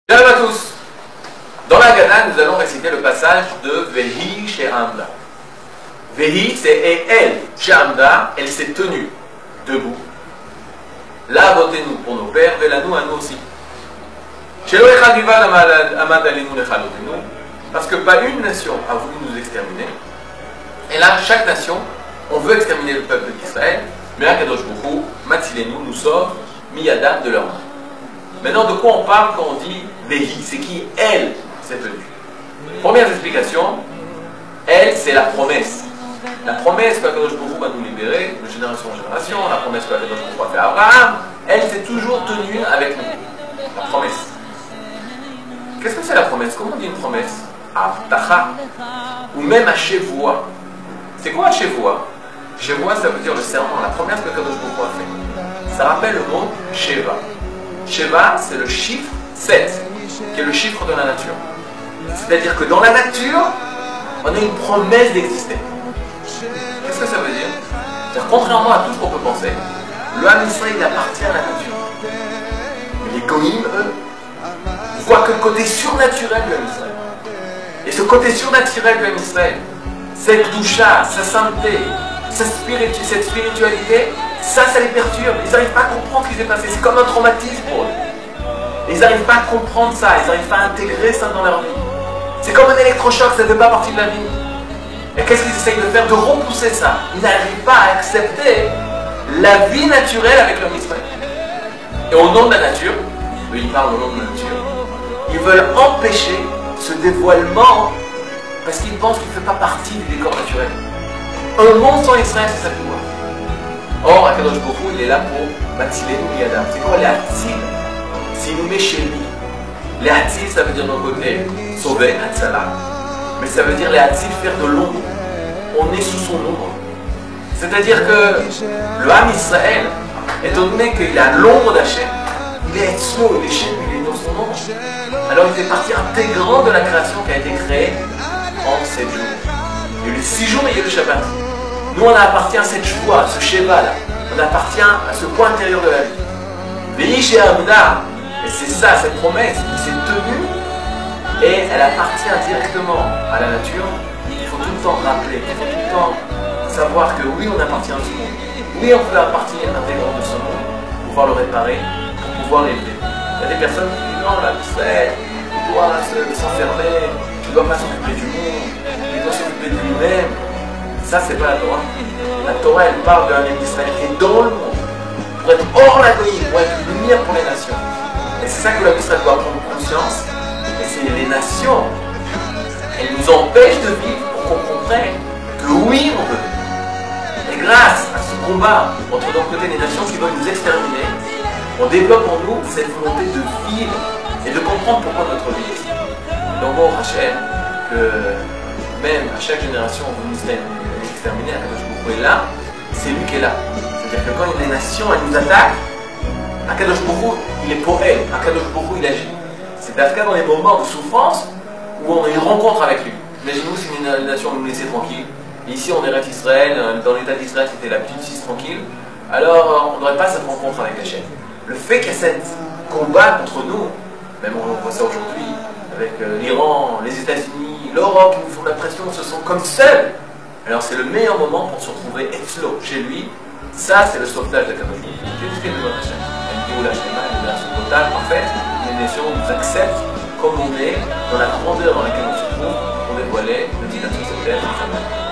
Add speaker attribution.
Speaker 1: Salut à tous. Dans la Haggadah, nous allons réciter le passage de Vehi She'amda. Vehi, c'est et elle, She'amda, elle s'est tenue debout. Là, votez-nous pour nos pères, Velanu à nous aussi. Shelo echad yivad amad alenu lechalotenu, parce que pas une nation a voulu nous exterminer. Et là, chaque nation, on veut exterminer le peuple d'Israël, mais Akadosh Baruch Hu, Matzilenu, nous sauve, miyadam de leur main. Maintenant, de quoi on parle quand on dit Vehi? C'est qui elle s'est tenue? Première explication, elle, c'est la promesse. La promesse qu'Akadosh Baruch Hu va nous libérer de génération en génération, la promesse qu'Akadosh Baruch Hu a fait à Abraham, elle s'est toujours tenue avec nous. La promesse. Qu'est-ce que c'est la promesse? Comment on dit une promesse? Avtacha. Ou même à Shevoua. C'est quoi Shevoua? Shevoua, ça veut dire le serment, la promesse que Akadosh Baruch Hu a fait. Ça rappelle le mot Sheva. Sheva, c'est le chiffre 7, qui est le chiffre de la nature. C'est-à-dire que dans la nature, on a une promesse d'exister. Qu'est-ce que ça veut dire? C'est-à-dire, contrairement à tout ce qu'on peut penser, le Ham Israël, il appartient à la nature. Mais les Goïm, eux, ils voient que le côté surnaturel du Ham Israël. Et ce côté surnaturel du Ham Israël, cette doucha, sa sainteté, cette spiritualité, ça les perturbe. Ils n'arrivent pas à comprendre ce qui s'est passé. C'est comme un traumatisme pour eux. Ils n'arrivent pas à comprendre ça. Ils n'arrivent pas à intégrer ça dans leur vie. C'est comme un électrochoc, ça ne fait pas partie de la vie. Et qu'est-ce qu'ils essayent de faire? De repousser ça. Ils n'arrivent pas à accepter la vie naturelle avec leur Israël. Et au nom de la nature, eux ils parlent au nom de la nature, ils veulent empêcher ce dévoilement parce qu'ils pensent qu'il ne fait pas partie du décor naturel. Un monde sans Israël, c'est ça qu'ils voient. Or, Akadosh Baruch Hu, il est là pour Matzilenu Miyadam. C'est quoi les Hatzil? S'il nous met chez lui. Les Hatzil, ça veut dire d'un côté sauver, Hatzala. Mais ça veut dire les Hatzil faire de l'ombre. On est sous son ombre. C'est-à-dire que le Ham Israël, étant donné qu'il a l'ombre d'Hachem, il est Etzlo, il est chez lui, il est dans son ombre. Alors il fait partie intégrante de la création qui a été créée en 7 jours. Il y a eu 6 jours, mais il y a eu le Shabbat. Nous, on appartient à cette joie, à ce Sheva là. On appartient à ce point intérieur de la vie. Vehi She'amda, et c'est ça, cette promesse, qui s'est tenue, et elle appartient directement à la nature. Il faut tout le temps rappeler, il faut tout le temps savoir que oui, on appartient à ce monde. Oui, on fait partie intégrante de ce monde, pour pouvoir le réparer, pour pouvoir l'élever. Il y a des personnes qui disent non, là, tu dois s'enfermer, tu ne dois pas s'occuper du monde, tu dois s'occuper de lui-même. Ça, c'est pas la Torah. La Torah, elle parle d'un Ham Israël qui est dans le monde, pour être hors la goïne, pour être une lumière pour les nations. Et c'est ça que le Ham Israël doit prendre conscience. Et c'est les nations, elles nous empêchent de vivre pour qu'on comprenne que oui, on veut. Et grâce à ce combat entre d'un côté les nations qui veulent nous exterminer, on développe en nous cette volonté de vivre et de comprendre pourquoi notre vie est ici. Donc, bon, Rachel, que même à chaque génération, on veut nous exterminer, Akadosh Baruch Hu est là, c'est lui qui est là. C'est-à-dire que quand les nations elles nous attaquent, Akadosh Baruch Hu, il est pour elles, Akadosh Baruch Hu, il agit. C'est d'Afka dans les moments de souffrance où on a une rencontre avec lui. Imaginez-vous si une nation nous laissait tranquille. Ici, on est Eretz Israël, dans l'état d'Israël, c'était la petite fille tranquille. Alors, on n'aurait pas cette rencontre avec Hachem. Le fait qu'il y ait ce combat contre nous, même on voit ça aujourd'hui, avec l'Iran, les États-Unis, l'Europe, qui nous font la pression, on se sent comme seuls. Alors c'est le meilleur moment pour se retrouver Etzlo, chez lui. Ça, c'est le sauvetage de Akadosh Baruch Hu. C'est ce qu'est le Hachem. Elle dit la Shema, une libération totale, parfaite. Les nations nous acceptent comme on est, dans la grandeur dans laquelle on se trouve, pour dévoiler le titre de cette terre.